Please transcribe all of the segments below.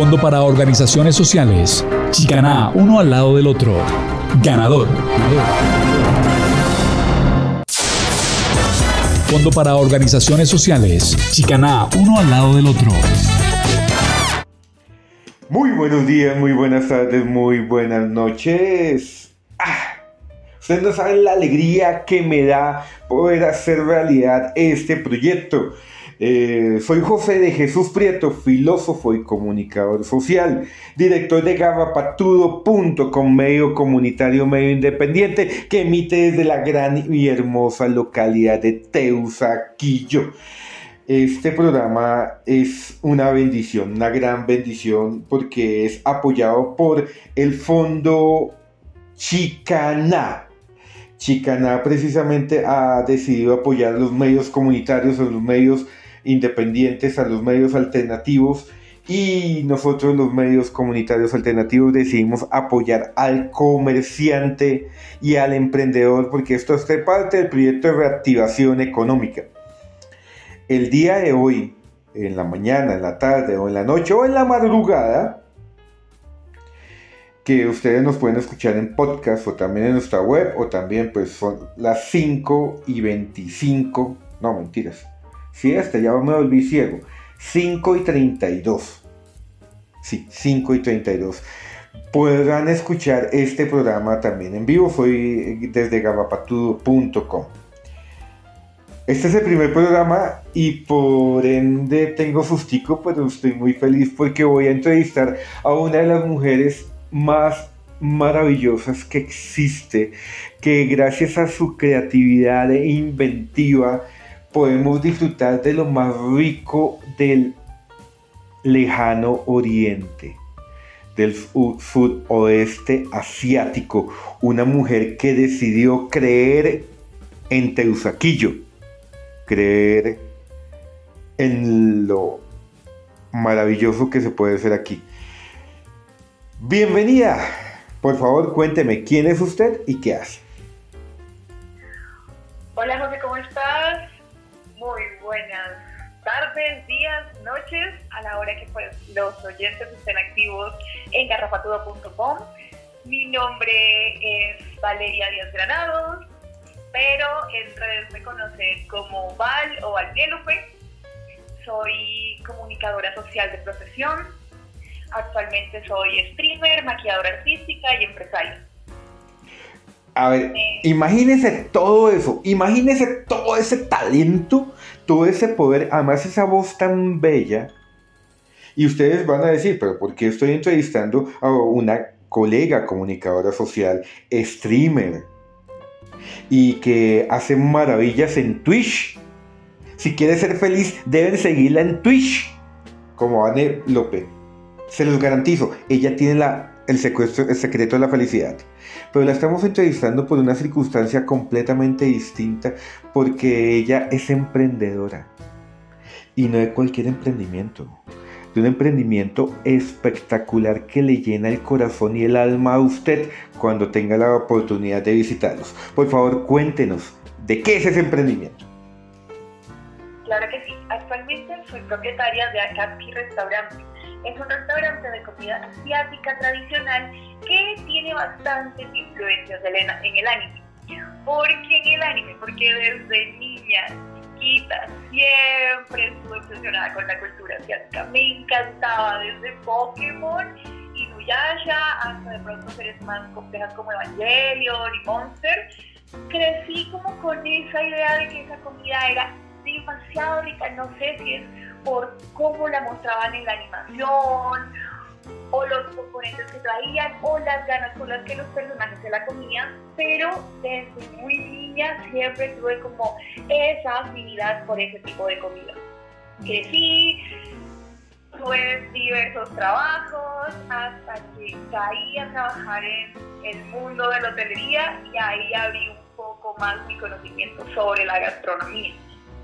Fondo para organizaciones sociales. Chicaná, uno al lado del otro. Ganador. Fondo para organizaciones sociales. Chicaná, uno al lado del otro. Muy buenos días, muy buenas tardes, muy buenas noches. Ustedes no saben la alegría que me da poder hacer realidad este proyecto. Soy José de Jesús Prieto, filósofo y comunicador social, director de garrapatudo.com, medio comunitario, medio independiente que emite desde la gran y hermosa localidad de Teusaquillo. Este programa es una bendición, una gran bendición, porque es apoyado por el Fondo Chicaná. Chicaná precisamente ha decidido apoyar a los medios comunitarios, a los medios independientes, a los medios alternativos, y nosotros los medios comunitarios alternativos decidimos apoyar al comerciante y al emprendedor, porque esto es parte del proyecto de reactivación económica. El día de hoy, en la mañana, en la tarde o en la noche o en la madrugada, que ustedes nos pueden escuchar en podcast o también en nuestra web, o también pues son las 5:25, no mentiras, sí, ya me volví ciego, 5:32, sí, 5:32, podrán escuchar este programa también en vivo. Soy desde garrapatudo.com. Este es el primer programa y por ende tengo sustico, pero estoy muy feliz porque voy a entrevistar a una de las mujeres más maravillosas que existe, que gracias a su creatividad e inventiva podemos disfrutar de lo más rico del lejano oriente, del sudoeste asiático. Una mujer que decidió creer en Teusaquillo, creer en lo maravilloso que se puede hacer aquí. Bienvenida, por favor cuénteme quién es usted y qué hace. Hola José, ¿cómo estás? Muy buenas tardes, días, noches, a la hora que pues los oyentes estén activos en garrapatudo.com. Mi nombre es Valeria Díaz Granados, pero en redes me conocen como Val o Valnielupe. Soy comunicadora social de profesión. Actualmente soy streamer, maquilladora artística y empresaria. A ver, imagínese todo eso, imagínese todo ese talento, todo ese poder, además esa voz tan bella. Y ustedes van a decir, pero ¿por qué estoy entrevistando a una colega comunicadora social, streamer, y que hace maravillas en Twitch? Si quiere ser feliz, deben seguirla en Twitch, como Anne López. Se los garantizo, ella tiene el secreto de la felicidad. Pero la estamos entrevistando por una circunstancia completamente distinta, porque ella es emprendedora. Y no de cualquier emprendimiento, de un emprendimiento espectacular que le llena el corazón y el alma a usted cuando tenga la oportunidad de visitarlos. Por favor, cuéntenos, ¿de qué es ese emprendimiento? Claro que sí, actualmente soy propietaria de Akatsuki Restaurante. Es un restaurante de comida asiática tradicional que tiene bastantes influencias en el anime. ¿Por qué en el anime? Porque desde niña, chiquita, siempre estuve obsesionada con la cultura asiática. Me encantaba desde Pokémon, Inuyasha, hasta de pronto series más complejas como Evangelion y Monster. Crecí como con esa idea de que esa comida era demasiado rica. No sé si es por cómo la mostraban en la animación, o los componentes que traían, o las ganas con las que los personajes se la comían, pero desde muy niña siempre tuve como esa afinidad por ese tipo de comida. Crecí, tuve diversos trabajos, hasta que caí a trabajar en el mundo de la hotelería, y ahí abrí un poco más mi conocimiento sobre la gastronomía.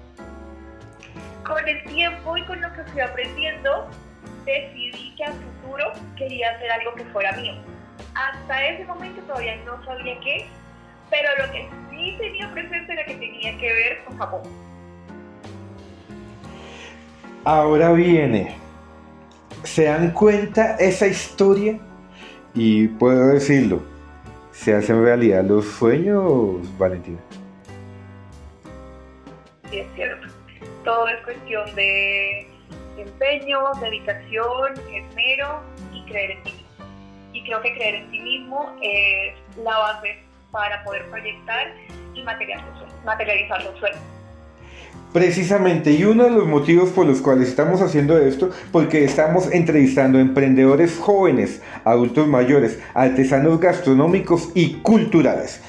Con el tiempo y con lo que fui aprendiendo, decidí que a futuro quería hacer algo que fuera mío. Hasta ese momento todavía no sabía qué, pero lo que sí tenía presente era que tenía que ver con Japón. Ahora viene ¿Se dan cuenta esa historia? Y puedo decirlo, ¿se hacen realidad los sueños, Valentina? Sí, es cierto. Todo es cuestión de empeño, dedicación, esmero y creer en ti mismo. Y creo que creer en ti mismo es la base para poder proyectar y materializar los sueños. Precisamente, y uno de los motivos por los cuales estamos haciendo esto, porque estamos entrevistando emprendedores jóvenes, adultos mayores, artesanos gastronómicos y culturales.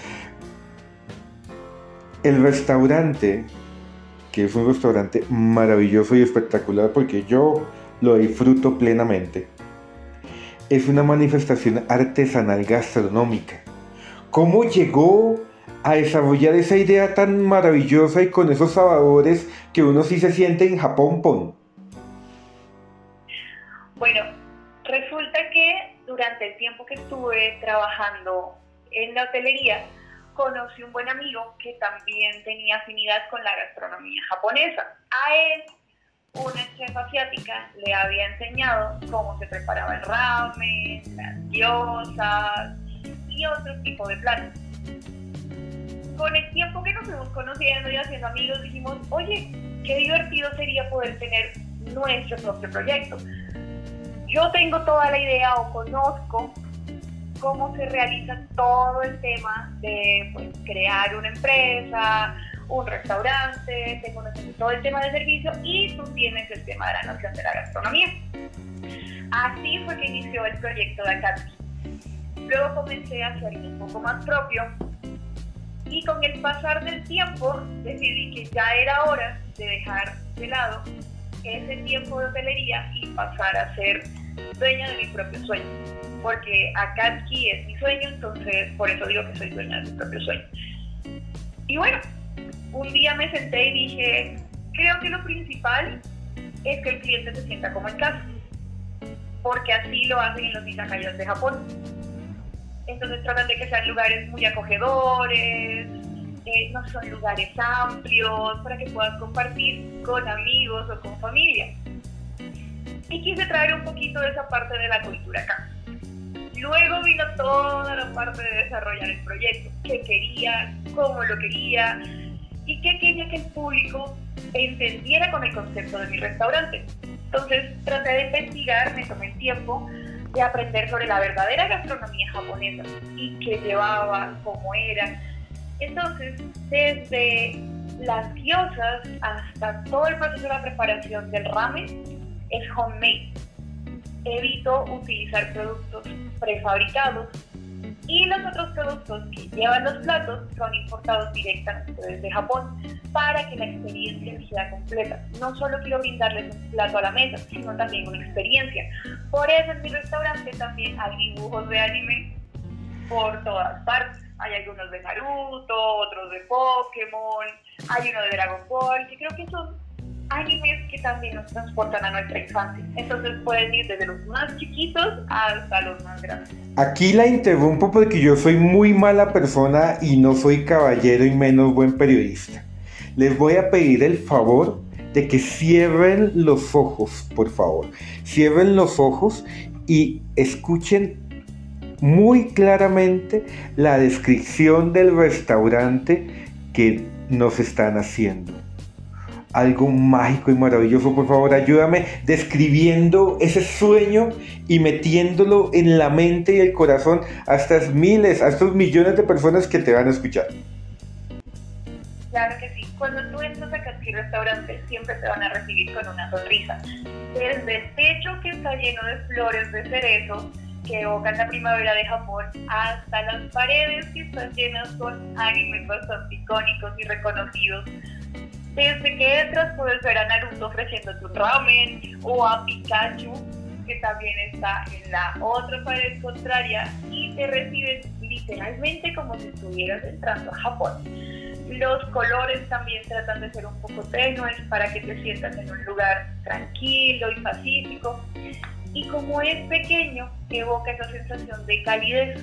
El restaurante, que es un restaurante maravilloso y espectacular porque yo lo disfruto plenamente, es una manifestación artesanal gastronómica. ¿Cómo llegó a desarrollar esa idea tan maravillosa y con esos sabores que uno sí se siente en Japón, Pon? Bueno, resulta que durante el tiempo que estuve trabajando en la hotelería, conocí un buen amigo que también tenía afinidad con la gastronomía japonesa. A él, una chef asiática le había enseñado cómo se preparaba el ramen, las gyozas y otro tipo de platos. Con el tiempo que nos fuimos conociendo y haciendo amigos, dijimos, oye, qué divertido sería poder tener nuestro propio proyecto. Yo tengo toda la idea o conozco cómo se realiza todo el tema de crear una empresa, un restaurante, te conoces todo el tema de servicio y tú tienes el tema de la noción de la gastronomía. Así fue que inició el proyecto de Akatsuki. Luego comencé a hacerlo un poco más propio y con el pasar del tiempo decidí que ya era hora de dejar de lado ese tiempo de hotelería y pasar a ser dueña de mi propio sueño. Porque Akatsuki es mi sueño, entonces por eso digo que soy dueña de mi propio sueño. Y bueno, un día me senté y dije, creo que lo principal es que el cliente se sienta como en casa, porque así lo hacen en los izakayas de Japón. Entonces tratan de que sean lugares muy acogedores, no son lugares amplios para que puedas compartir con amigos o con familia. Y quise traer un poquito de esa parte de la cultura acá. Luego vino toda la parte de desarrollar el proyecto, qué quería, cómo lo quería y qué quería que el público entendiera con el concepto de mi restaurante. Entonces traté de investigar, me tomé el tiempo de aprender sobre la verdadera gastronomía japonesa y qué llevaba, cómo era. Entonces, desde las gyozas hasta todo el proceso de la preparación del ramen es homemade. Evito utilizar productos prefabricados y los otros productos que llevan los platos son importados directamente desde Japón para que la experiencia sea completa. No solo quiero brindarles un plato a la mesa, sino también una experiencia. Por eso en mi restaurante también hay dibujos de anime por todas partes. Hay algunos de Naruto, otros de Pokémon, hay uno de Dragon Ball, que creo que son animes que también nos transportan a nuestra infancia. Entonces pueden ir desde los más chiquitos hasta los más grandes. Aquí la interrumpo porque yo soy muy mala persona y no soy caballero y menos buen periodista. Les voy a pedir el favor de que cierren los ojos, por favor. Cierren los ojos y escuchen muy claramente la descripción del restaurante que nos están haciendo. Algo mágico y maravilloso. Por favor, ayúdame describiendo ese sueño y metiéndolo en la mente y el corazón a estas miles, a estos millones de personas que te van a escuchar. Claro que sí. Cuando tú entras a Akatsuki Restaurante siempre te van a recibir con una sonrisa. Desde el techo que está lleno de flores de cerezo que evocan la primavera de Japón, hasta las paredes que están llenas con animes bastante icónicos y reconocidos. Desde que entras puedes ver a Naruto ofreciéndote un ramen o a Pikachu, que también está en la otra pared contraria y te reciben literalmente como si estuvieras entrando a Japón. Los colores también tratan de ser un poco tenues para que te sientas en un lugar tranquilo y pacífico. Y como es pequeño, evoca esa sensación de calidez.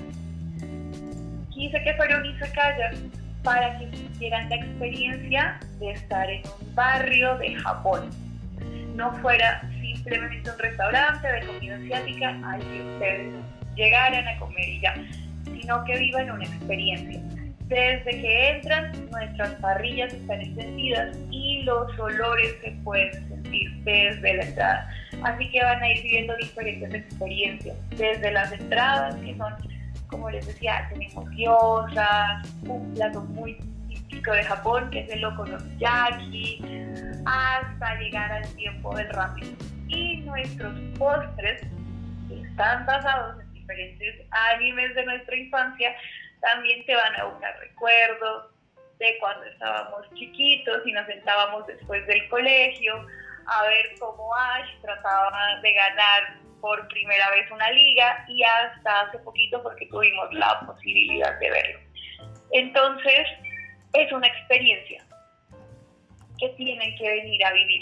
Quise que fuera un izakaya para que sintieran la experiencia de estar en un barrio de Japón. No fuera simplemente un restaurante de comida asiática al que ustedes llegaran a comer y ya, sino que vivan una experiencia. Desde que entran, nuestras parrillas están encendidas y los olores se pueden sentir desde la entrada. Así que van a ir viviendo diferentes experiencias, desde las entradas, que son, como les decía, tenemos gyozas, un plato muy típico de Japón, que es el okonomiyaki, hasta llegar al tiempo del ramen. Y nuestros postres, que están basados en diferentes animes de nuestra infancia, también te van a buscar recuerdos de cuando estábamos chiquitos y nos sentábamos después del colegio a ver cómo Ash trataba de ganar por primera vez una liga, y hasta hace poquito porque tuvimos la posibilidad de verlo. Entonces, es una experiencia que tienen que venir a vivir.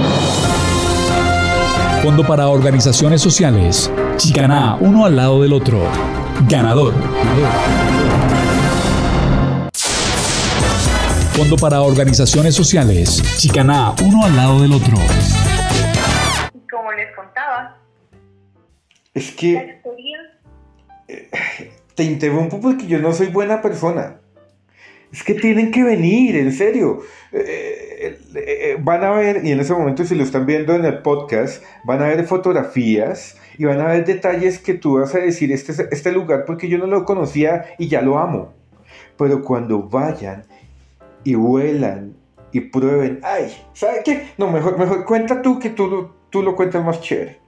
Fondo para organizaciones sociales. Chicaná, uno al lado del otro. Ganador. Fondo para organizaciones sociales. Chicaná, uno al lado del otro. Como les contaba, Es que te interrumpo porque yo no soy buena persona. Es que tienen que venir, en serio. Van a ver, y en ese momento si lo están viendo en el podcast, van a ver fotografías y van a ver detalles que tú vas a decir, este lugar porque yo no lo conocía y ya lo amo. Pero cuando vayan y huelan y prueben, ay, ¿sabe qué? No, mejor cuenta tú, que tú lo cuentas más chévere.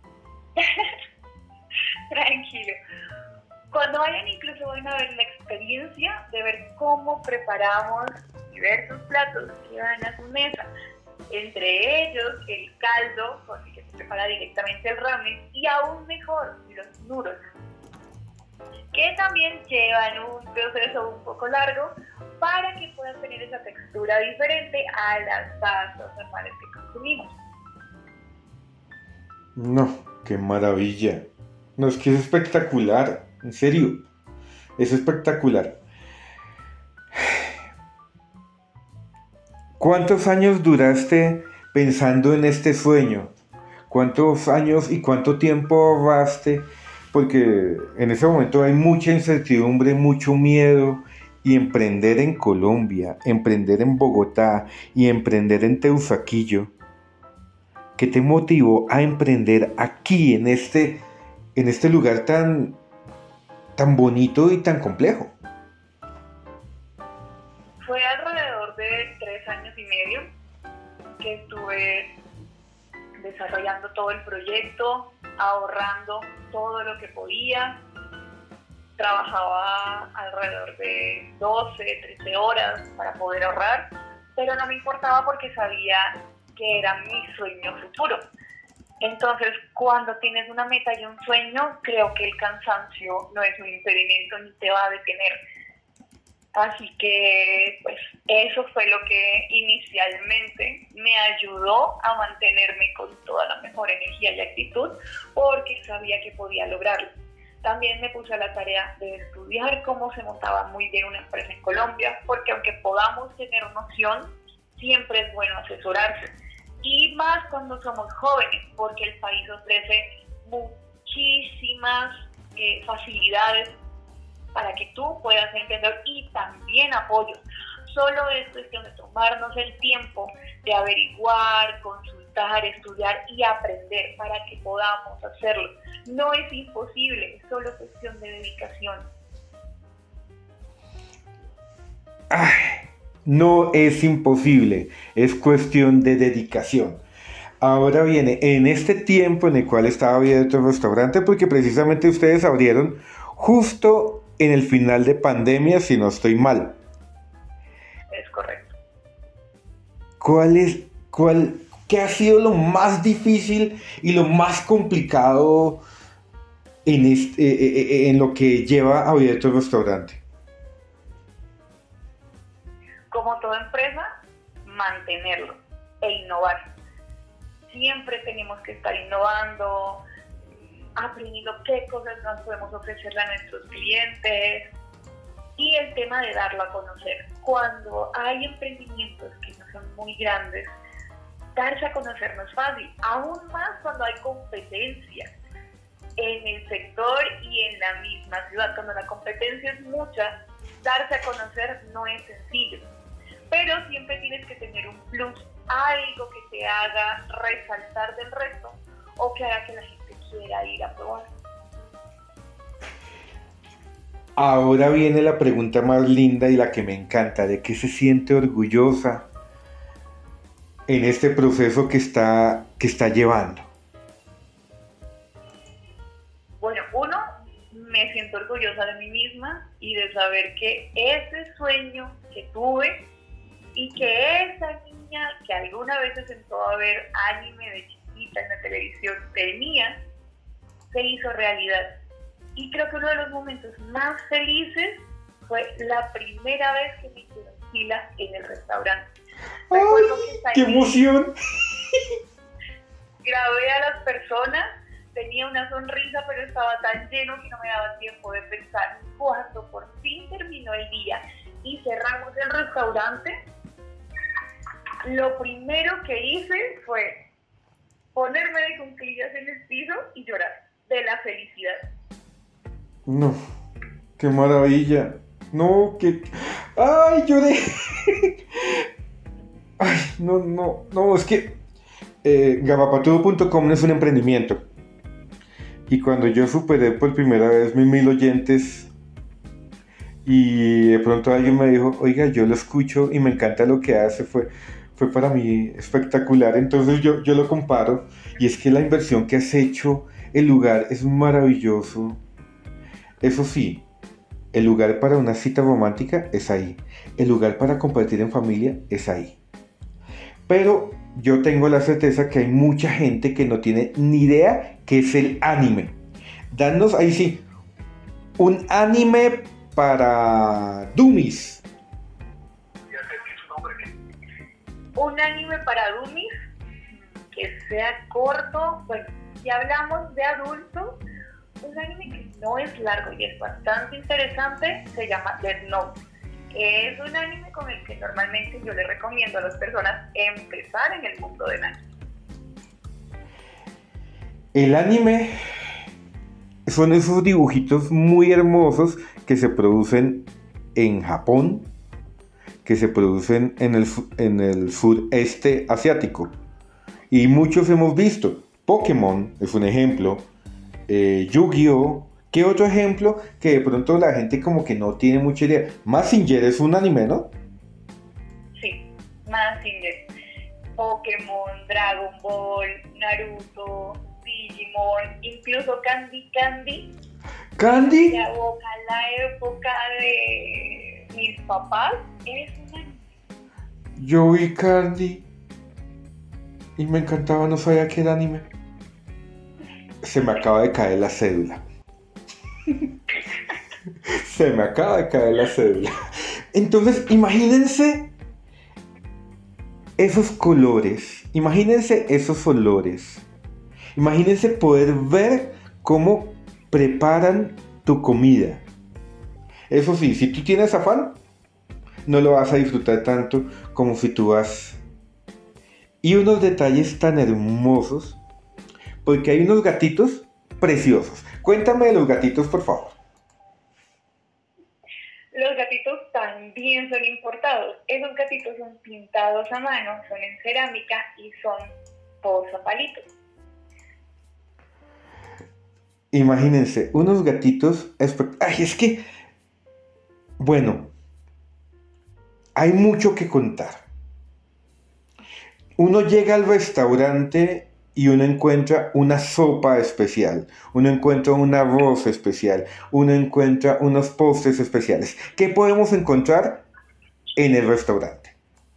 Tranquilo. Cuando vayan, incluso van a ver la experiencia de ver cómo preparamos diversos platos que van a su mesa. Entre ellos, el caldo, con el que se prepara directamente el ramen, y aún mejor, los noodles, que también llevan un proceso un poco largo para que puedan tener esa textura diferente a las pastas normales que consumimos. No, qué maravilla. No, es que es espectacular, en serio, es espectacular. ¿Cuántos años duraste pensando en este sueño? ¿Cuántos años y cuánto tiempo ahorraste? Porque en ese momento hay mucha incertidumbre, mucho miedo, y emprender en Colombia, emprender en Bogotá y emprender en Teusaquillo. ¿Qué te motivó a emprender aquí, en este lugar tan bonito y tan complejo? Fue alrededor de 3 años y medio que estuve desarrollando todo el proyecto, ahorrando todo lo que podía. Trabajaba alrededor de 12, 13 horas para poder ahorrar, pero no me importaba porque sabía que era mi sueño futuro. Entonces, cuando tienes una meta y un sueño, creo que el cansancio no es un impedimento ni te va a detener. Así que, pues, eso fue lo que inicialmente me ayudó a mantenerme con toda la mejor energía y actitud, porque sabía que podía lograrlo. También me puse a la tarea de estudiar cómo se montaba muy bien una empresa en Colombia, porque aunque podamos tener noción, siempre es bueno asesorarse. Y más cuando somos jóvenes, porque el país ofrece muchísimas facilidades para que tú puedas emprender, y también apoyos. Solo es cuestión de tomarnos el tiempo de averiguar, consultar, estudiar y aprender para que podamos hacerlo. No es imposible, es solo cuestión de dedicación. No es imposible, es cuestión de dedicación. Ahora viene, en este tiempo en el cual estaba abierto el restaurante, porque precisamente ustedes abrieron justo en el final de pandemia, si no estoy mal. Es correcto. ¿Qué ha sido lo más difícil y lo más complicado en lo que lleva abierto el restaurante? Como toda empresa, mantenerlo e innovar. Siempre tenemos que estar innovando, aprendiendo qué cosas nos podemos ofrecerle a nuestros clientes, y el tema de darlo a conocer. Cuando hay emprendimientos que no son muy grandes, darse a conocer no es fácil, aún más cuando hay competencia en el sector y en la misma ciudad. Cuando la competencia es mucha, darse a conocer no es sencillo, pero siempre tienes que tener un plus, algo que te haga resaltar del resto o que haga que la gente quiera ir a probar. Ahora viene la pregunta más linda y la que me encanta: ¿de qué se siente orgullosa en este proceso que está llevando? Bueno, uno, me siento orgullosa de mí misma y de saber que ese sueño que tuve y que esa niña que alguna vez se sentó a ver anime de chiquita en la televisión tenía, se hizo realidad. Y creo que uno de los momentos más felices fue la primera vez que me hicieron fila en el restaurante. ¡Ay, qué allí, emoción! grabé a las personas, tenía una sonrisa, pero estaba tan lleno que no me daba tiempo de pensar. Cuando por fin terminó el día y cerramos el restaurante, lo primero que hice fue ponerme de cuclillas en el piso y llorar de la felicidad. No, qué maravilla. No, que... ¡Ay, lloré! Ay, no, es que gabapatudo.com es un emprendimiento. Y cuando yo superé por primera vez mis 1000 oyentes y de pronto alguien me dijo, oiga, yo lo escucho y me encanta lo que hace, fue para mí espectacular. Entonces yo lo comparo, y es que la inversión que has hecho, el lugar es maravilloso. Eso sí, el lugar para una cita romántica es ahí. El lugar para compartir en familia es ahí. Pero yo tengo la certeza que hay mucha gente que no tiene ni idea qué es el anime. Danos ahí sí, un anime para dummies. Un anime para dummies que sea corto. Bueno, si hablamos de adultos, un anime que no es largo y es bastante interesante se llama Death Note. Es un anime con el que normalmente yo le recomiendo a las personas empezar en el mundo del anime. El anime son esos dibujitos muy hermosos que se producen en Japón, que se producen en el sureste asiático. Y muchos hemos visto. Pokémon es un ejemplo. Yu-Gi-Oh! ¿Qué otro ejemplo que de pronto la gente como que no tiene mucha idea? Mazinger es un anime, ¿no? Sí, Mazinger. Pokémon, Dragon Ball, Naruto, Digimon, incluso Candy Candy. ¿Candy? Que aboca la época de mis papás. Es un anime. Yo vi Candy y me encantaba, no sabía que era anime. Se me acaba de caer la cédula. Se me acaba de caer la cédula. Entonces, imagínense esos colores, imagínense esos olores, imagínense poder ver cómo preparan tu comida. Eso sí, si tú tienes afán, no lo vas a disfrutar tanto como si tú vas. Y unos detalles tan hermosos, porque hay unos gatitos preciosos. Cuéntame de los gatitos, por favor. Los gatitos también son importados. Esos gatitos son pintados a mano, son en cerámica y son todos a palitos. Imagínense, unos gatitos... Ay, es que... Bueno, hay mucho que contar. Uno llega al restaurante y uno encuentra una sopa especial, uno encuentra un arroz especial, uno encuentra unos postres especiales. ¿Qué podemos encontrar en el restaurante?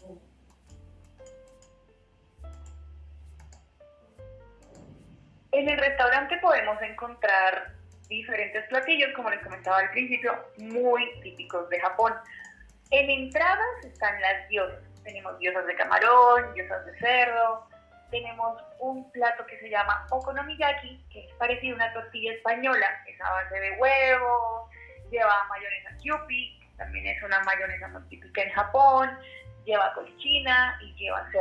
En el restaurante podemos encontrar diferentes platillos, como les comentaba al principio, muy típicos de Japón. En entradas están las gyozas. Tenemos gyozas de camarón, gyozas de cerdo. Tenemos un plato que se llama okonomiyaki, que es parecido a una tortilla española, es a base de huevo, lleva mayonesa Kewpie, también es una mayonesa muy típica en Japón, lleva colichina y lleva cerdo.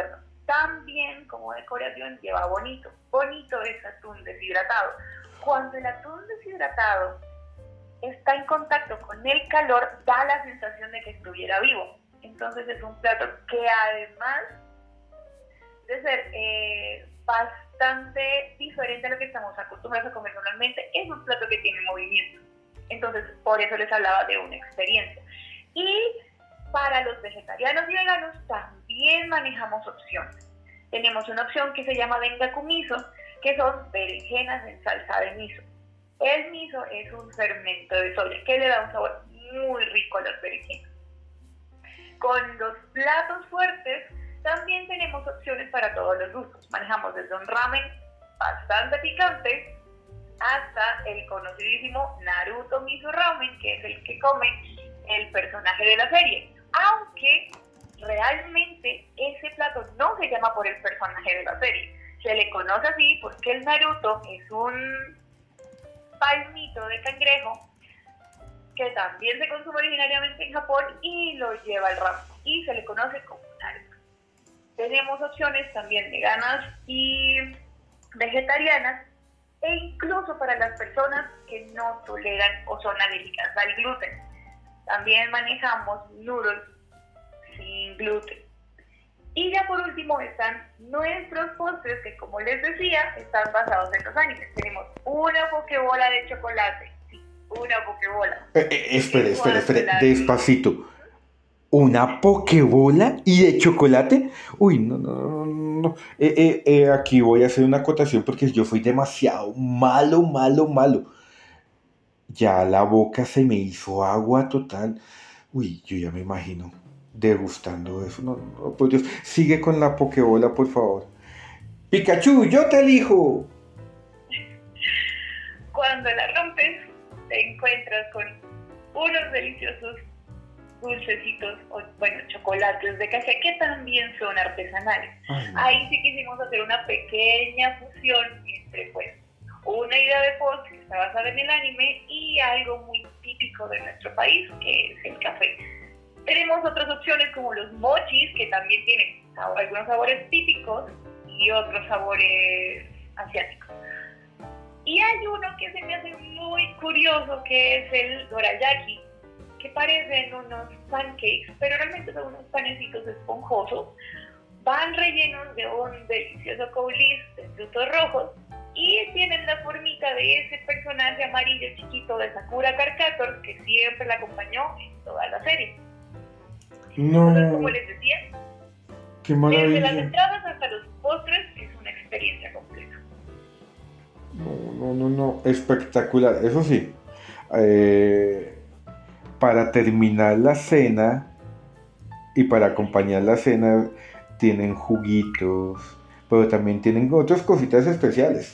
También como decoración lleva bonito. Bonito es atún deshidratado. Cuando el atún deshidratado está en contacto con el calor, da la sensación de que estuviera vivo. Entonces es un plato que además de ser bastante diferente a lo que estamos acostumbrados a comer normalmente, es un plato que tiene movimiento. Entonces por eso les hablaba de una experiencia. Y para los vegetarianos y veganos también manejamos opciones. Tenemos una opción que se llama Dengaku miso, que son berenjenas en salsa de miso. El miso es un fermento de soya que le da un sabor muy rico a las berenjenas. Con los platos fuertes también tenemos opciones para todos los gustos. Manejamos desde un ramen bastante picante hasta el conocidísimo Naruto Miso Ramen, que es el que come el personaje de la serie. Aunque realmente ese plato no se llama por el personaje de la serie. Se le conoce así porque el Naruto es un palmito de cangrejo que también se consume originariamente en Japón y lo lleva al ramen y se le conoce como Naruto. Tenemos opciones también veganas y vegetarianas e incluso para las personas que no toleran o son alérgicas al gluten. También manejamos noodles sin gluten. Y ya por último están nuestros postres que, como les decía, están basados en los animes. Tenemos una pokebola de chocolate. Sí, una pokebola. Espere, despacito. ¿Una pokebola y de chocolate? Uy, no. Aquí voy a hacer una acotación porque yo soy demasiado malo. Ya la boca se me hizo agua total. Uy, yo ya me imagino degustando eso. No, por Dios. Sigue con la pokebola, por favor. Pikachu, yo te elijo. Cuando la rompes, te encuentras con unos deliciosos dulcecitos, o bueno, chocolates de café que también son artesanales. Ay, no. Ahí sí quisimos hacer una pequeña fusión entre pues una idea de postre que está basada en el anime y algo muy típico de nuestro país, que es el café. Tenemos otras opciones como los mochis, que también tienen algunos sabores típicos y otros sabores asiáticos. Y hay uno que se me hace muy curioso, que es el dorayaki, que parecen unos pancakes, pero realmente son unos panecitos esponjosos. Van rellenos de un delicioso coulis de frutos rojos y tienen la formita de ese personaje amarillo chiquito de Sakura Card Captor que siempre la acompañó en toda la serie. No. Entonces, como les decía, qué maravilla. Desde las entradas hasta los postres es una experiencia completa. No, espectacular. Eso sí, para terminar la cena y para acompañar la cena tienen juguitos, pero también tienen otras cositas especiales.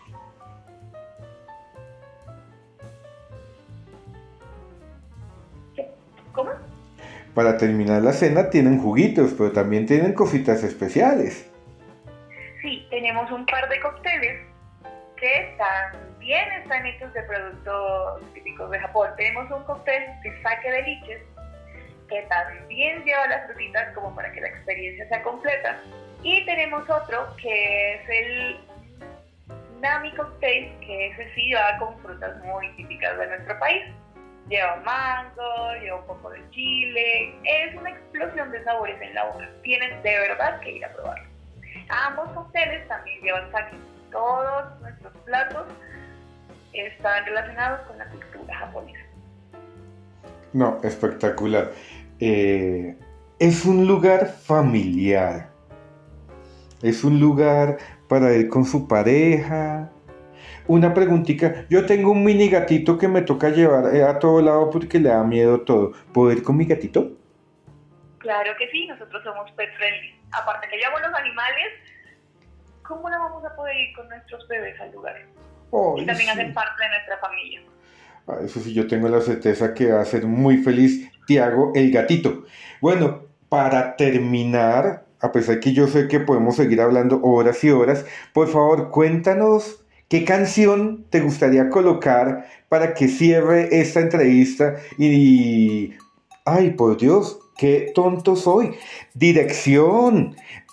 ¿Cómo? Para terminar la cena tienen juguitos, pero también tienen cositas especiales. Sí, tenemos un par de cócteles que también están hechos de productos típicos de Japón. Tenemos un cóctel de sake de liches que también lleva las frutitas como para que la experiencia sea completa. Y tenemos otro que es el Nami Cocktail, que ese sí va con frutas muy típicas de nuestro país. Lleva mango, lleva un poco de chile. Es una explosión de sabores en la boca. Tienen de verdad que ir a probarlo. Ambos cócteles también llevan sake. Todos nuestros platos están relacionados con la cultura japonesa. No, espectacular. Es un lugar familiar. Es un lugar para ir con su pareja. Una preguntita. Yo tengo un mini gatito que me toca llevar a todo lado porque le da miedo todo. ¿Puedo ir con mi gatito? Claro que sí, nosotros somos pet friendly. Aparte que llevamos los animales, ¿cómo no vamos a poder ir con nuestros bebés al lugar? Y también sí hacen parte de nuestra familia. Eso sí, yo tengo la certeza que va a ser muy feliz Tiago, el gatito. Bueno, para terminar, a pesar que yo sé que podemos seguir hablando horas y horas, por favor, cuéntanos qué canción te gustaría colocar para que cierre esta entrevista y... ¡Ay, por Dios! ¡Qué tonto soy! Dirección.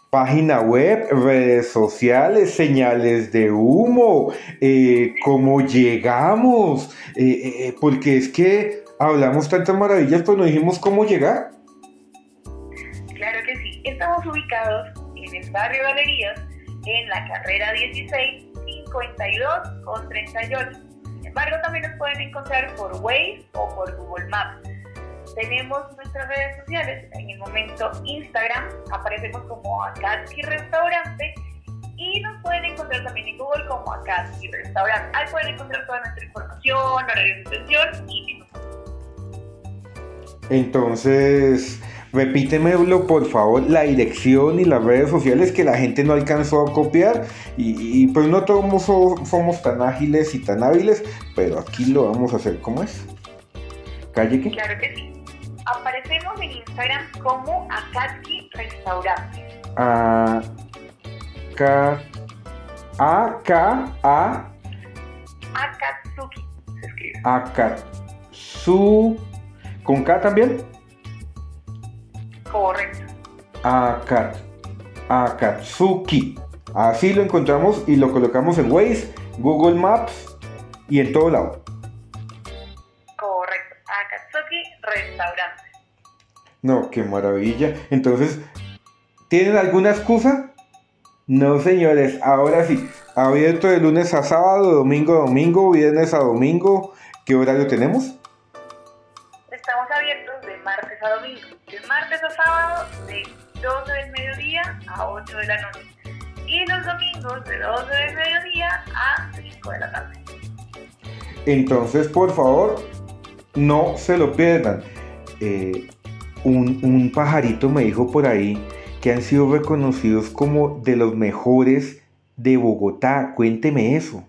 página web, redes sociales, señales de humo, cómo llegamos, porque es que hablamos tantas maravillas, pero no dijimos cómo llegar. Claro que sí, estamos ubicados en el barrio Galerías, en la carrera 16, 52 con 38. Sin embargo, también nos pueden encontrar por Waze o por Google Maps. Tenemos nuestras redes sociales, en el momento Instagram, aparecemos como Akatsuki Restaurante y nos pueden encontrar también en Google como Akatsuki Restaurante. Ahí pueden encontrar toda nuestra información, horarios de atención y menú. Entonces, repítemelo por favor, la dirección y las redes sociales que la gente no alcanzó a copiar y pues no todos somos tan ágiles y tan hábiles, pero aquí lo vamos a hacer como es. ¿Calle qué? Claro que sí. Aparecemos en Instagram como Akatsuki Restaurante. Akatsuki se escribe. Akatsu ¿con K también? Correcto. Akatsuki. Así lo encontramos y lo colocamos en Waze, Google Maps y en todo lado. Correcto. Akatsuki Restaurante. No, qué maravilla. Entonces, ¿tienen alguna excusa? No, señores, ahora sí. Abierto de lunes a sábado, domingo a domingo, viernes a domingo. ¿Qué horario tenemos? Estamos abiertos de martes a domingo. De martes a sábado, de 12 del mediodía a 8 de la noche. Y los domingos, de 12 del mediodía a 5 de la tarde. Entonces, por favor, no se lo pierdan. Un pajarito me dijo por ahí que han sido reconocidos como de los mejores de Bogotá. Cuénteme eso.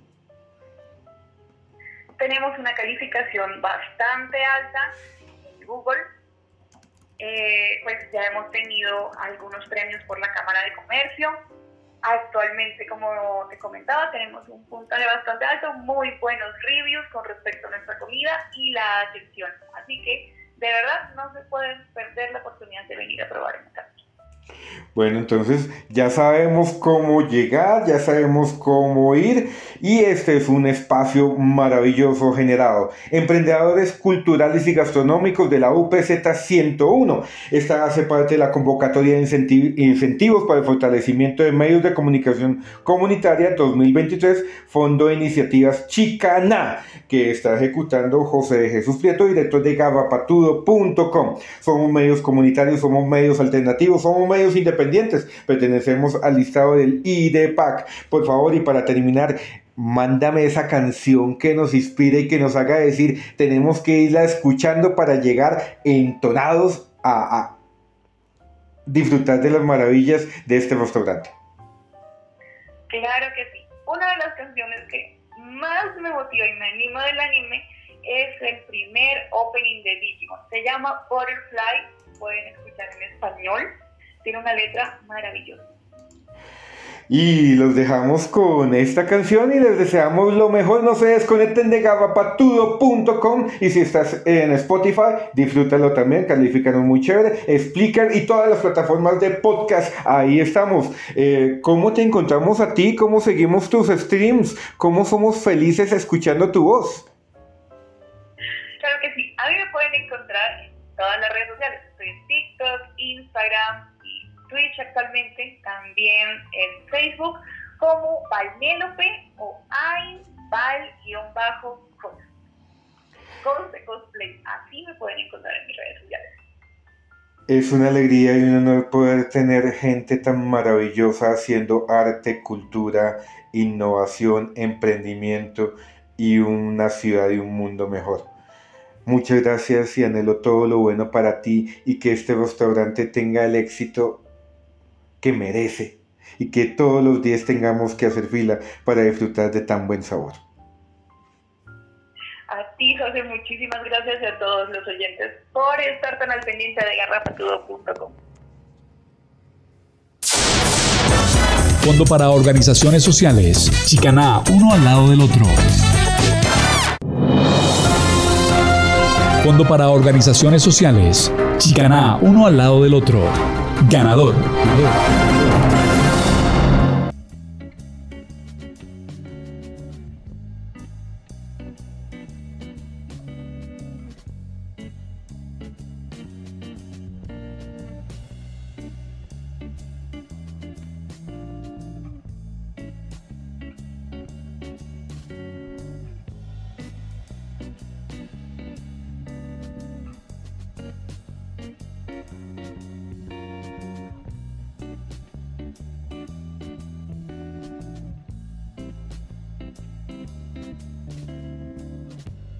Tenemos una calificación bastante alta en Google. Pues ya hemos tenido algunos premios por la Cámara de Comercio. Actualmente, como te comentaba, tenemos un puntaje bastante alto, muy buenos reviews con respecto a nuestra comida y la atención. Así que, de verdad, no se pueden perder la oportunidad de venir a probar en la casa. Bueno, entonces ya sabemos cómo llegar, ya sabemos cómo ir y este es un espacio maravilloso generado. Emprendedores culturales y gastronómicos de la UPZ 101. Esta hace parte de la convocatoria de incentivos para el fortalecimiento de medios de comunicación comunitaria 2023, Fondo de Iniciativas Chicaná, que está ejecutando José de Jesús Prieto, director de garrapatudo.com. Somos medios comunitarios, somos medios alternativos, somos medios independientes, pertenecemos al listado del IDPAC. Por favor, y para terminar, mándame esa canción que nos inspire y que nos haga decir, tenemos que irla escuchando para llegar entonados a disfrutar de las maravillas de este restaurante. Claro que sí. Una de las canciones que más me motiva y me anima del anime es el primer opening de Digimon. Se llama Butterfly, pueden escuchar en español. Tiene una letra maravillosa. Y los dejamos con esta canción y les deseamos lo mejor. No se desconecten de garrapatudo.com y si estás en Spotify, disfrútalo también, califícanos muy chévere, Spreaker y todas las plataformas de podcast, ahí estamos. ¿Cómo te encontramos a ti? ¿Cómo seguimos tus streams? ¿Cómo somos felices escuchando tu voz? Claro que sí, a mí me pueden encontrar en todas las redes sociales. Estoy en TikTok, Instagram, Twitch actualmente, también en Facebook como Valmelope o Ainval_cos de cosplay. Así me pueden encontrar en mis redes sociales. Es una alegría y un honor poder tener gente tan maravillosa haciendo arte, cultura, innovación, emprendimiento y una ciudad y un mundo mejor. Muchas gracias y anhelo todo lo bueno para ti y que este restaurante tenga el éxito que merece y que todos los días tengamos que hacer fila para disfrutar de tan buen sabor. A ti, José, muchísimas gracias y a todos los oyentes por estar tan al pendiente de garrapatudo.com. Fondo para Organizaciones Sociales. Chicaná, uno al lado del otro. Fondo para Organizaciones Sociales. Chicaná, uno al lado del otro. Ganador.